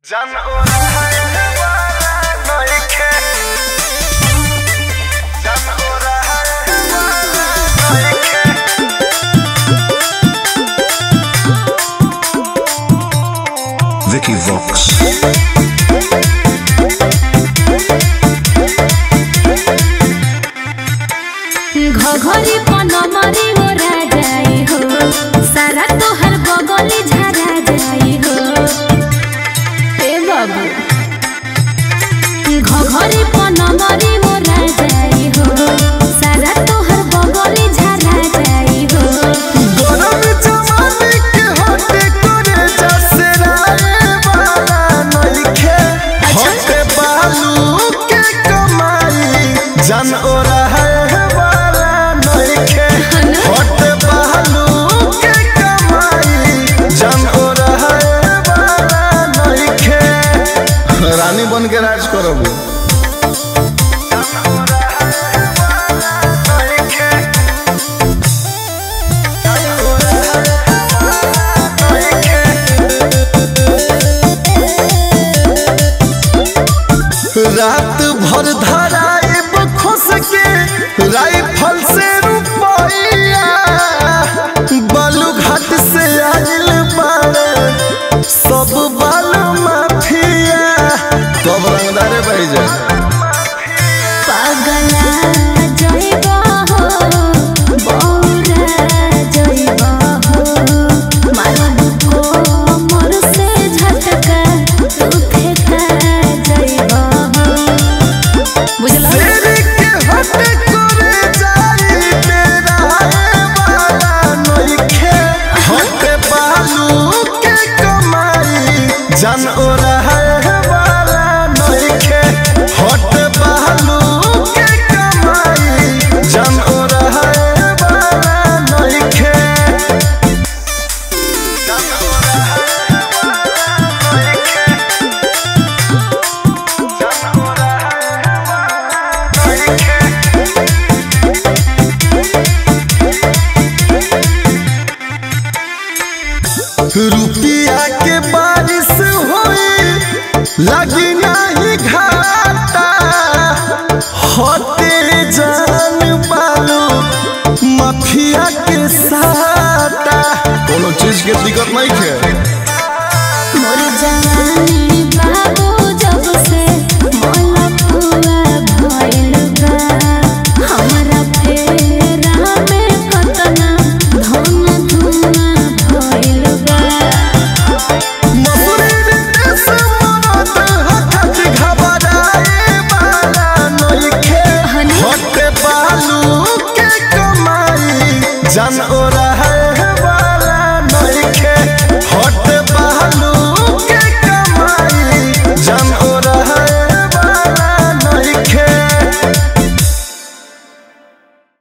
Vicky Vox. घघरी पनमरी ओरा जाई हो सारा तोहर बगली झरा जाई हो ए बाबू घघरी पनमरी ओरा जाई हो सारा तोहर बगली झरा जाई हो गरम जवानी के होटे करे जैसे राए वाला नइखे होटे बालू के कमाई जन ओरा है रानी बन के राज करबू रात भर धराइब खुश के राइफल से रुपया बालू घाट से आइल बाड़े सब बालू माफिया कब रंगदारे भाई जा पागला जइबा हो बौरा जइबा हो मारब को मोर से झटका तू फेंका जइबा हो बुझला तेरे के हट करे जाई तेरा वाला नइखे हट बालू के कमाई जन ओरा है वाला नइखे हट बालू के कमाई जन ओरा है वाला नइखे जन ओरा है वाला नइखे जन ओरा है रुपिया के बारिश होई लगी नहीं घाटा होते जान बालू माफिया के साटा कोनो चीज के दिक्कत नहीं है।